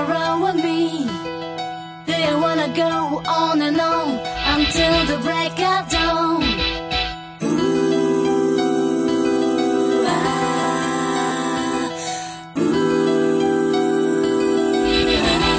wanna run with me? Do you wanna go on and on until the break of dawn? Ooh, ah, ooh,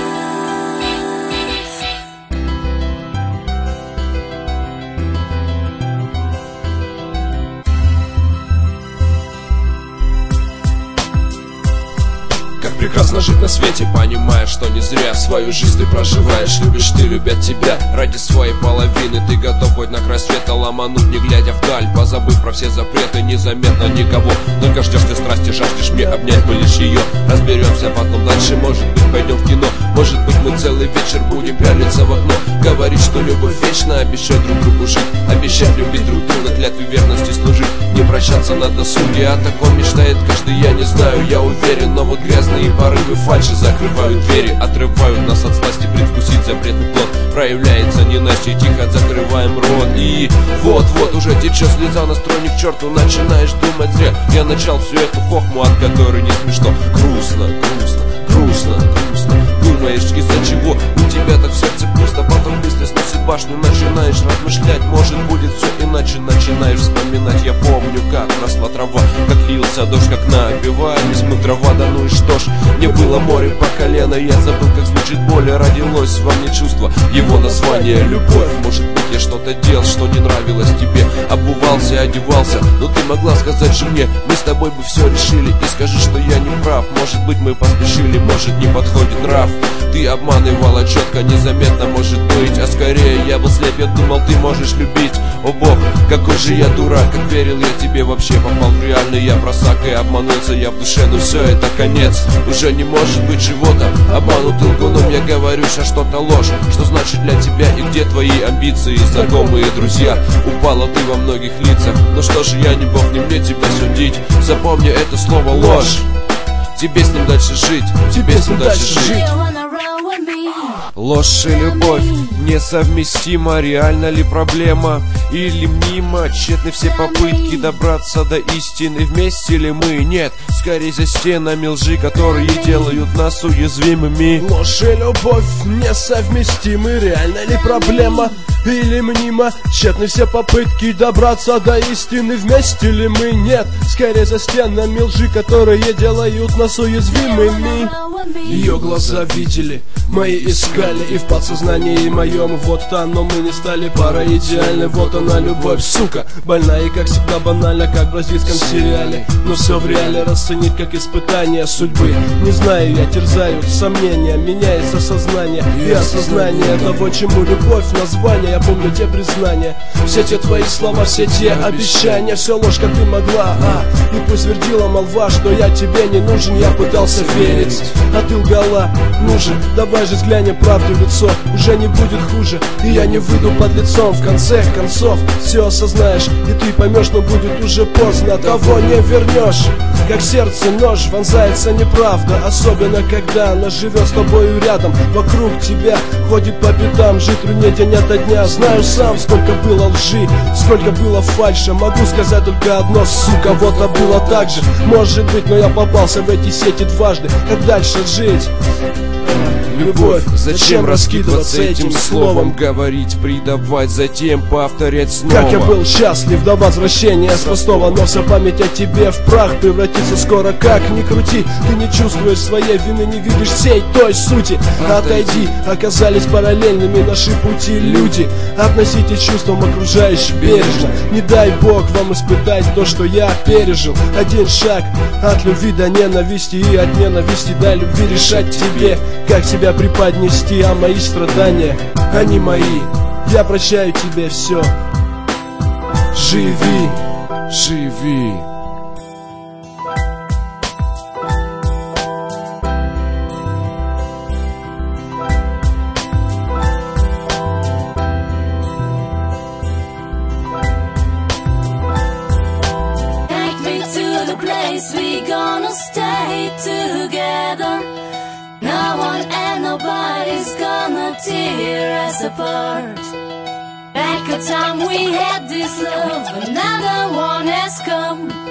Как прекрасно жить на свете, понимая, что не зря свою жизнь ты проживаешь. Любишь ты, любят тебя. Ради своей половины ты готов хоть на край света ломануть, не глядя вдаль, позабыв про все запреты, незаметно никого. Только ждешь ты страсти, жаждешь мне обнять бы лишь ее. Разберемся потом дальше, может быть пойдем в кино. Может быть мы целый вечер будем пялиться в окно. Говорить, что любовь вечна, обещать друг другу жить, обещать любить друг друга, клятве верности служить, не прощаться на досуге. О таком мечтает каждый, я не знаю, я уверен. Но вот грязные порывы фальши закрывают двери, отрывают нас от сласти предвкусить запретный плод. Проявляется ненастье, тихо закрываем рот. И вот-вот уже течет слеза, настроен к черту. Начинаешь думать зря, я начал всю эту хохму, от которой не смешно. Грустно, грустно, грустно, грустно. Думаешь, из-за чего у тебя так в сердце пусто. Потом мысли сносит башню, начинаешь размышлять. Может будет все иначе, начинаешь вспоминать. Я помню, как росла трава, как лился дождь, как напивались мы трава. Да ну и что ж, не было море по колено. Я забыл, как звучит боль, родилось во мне чувство, его название любовь. Может быть я что-то делал, что не нравилось тебе. Обувался, одевался, но ты могла сказать же мне, мы с тобой бы все решили. И скажи, что я не прав, может быть мы поспешили, может не подходит нрав. Ты обманывала четко, незаметно может быть. А скорее я был слеп, я думал ты можешь любить. О бог, какой же я дурак, как верил я тебе, вообще попал в реальный я просак. И обманулся я в душе, но все это конец. Уже не может быть чего-то, обманутый лгуном я говорю, что что-то ложь. Что значит для тебя и где твои амбиции, знакомые друзья? Упала ты во многих лицах, но что же я не бог, не мне тебя судить. Запомни это слово ложь. Тебе с ним дальше жить, тебе с ним дальше жить. Ложь и любовь несовместима, реальна ли проблема или мнима? Тщетны все попытки добраться до истины, вместе ли мы? Нет, скорее за стенами лжи, которые делают нас уязвимыми. Ложь и любовь несовместимы, реальна ли проблема или мнима? Тщетны все попытки добраться до истины, вместе ли мы? Нет, скорее за стенами лжи, которые делают нас уязвимыми. Ее глаза видели, мои искали, и в подсознании моем вот та, но мы не стали парой идеальной. Вот она любовь, сука, больная и как всегда банально, как в бразильском сериале. Но все в реале расценить как испытание судьбы. Не знаю, я терзают сомнения, меняется сознание и осознание того, чему любовь название. Я помню те признания, все те твои слова, все те обещания. Все ложь, как ты могла, и пусть твердила молва, что я тебе не нужен. Я пытался верить, а ты лгала. Нужен, давай же взглянем правде в лицо, уже не будет хуже, и я не выйду под лицом. В конце концов все осознаешь, и ты поймешь, но будет уже поздно, того не вернешь. Как сердце нож вонзается неправда, особенно когда она живет с тобою рядом. Вокруг тебя ходит по пятам, жить труднее день ото дня. Знаю сам, сколько было лжи, сколько было фальши. Могу сказать только одно, сука, вот а было так же. Может быть, но я попался в эти сети дважды. Как дальше жить? Любовь, зачем раскидываться этим словом? Говорить, предавать, затем повторять снова. Как я был счастлив до возвращения с Ростова, но вся память о тебе в прах превратится скоро. Как ни крути, ты не чувствуешь своей вины, не видишь всей той сути. Отойди, оказались параллельными наши пути люди. Относитесь чувством окружающим бережно. Не дай Бог вам испытать то, что я пережил. Один шаг от любви до ненависти, и от ненависти до любви решать тебе, как себя преподнести, а мои страдания, они мои. Я прощаю тебе все. Живи, живи. Take me to the place we gonna stay together. No one and nobody's gonna tear us apart. Back a time we had this love, another one has come.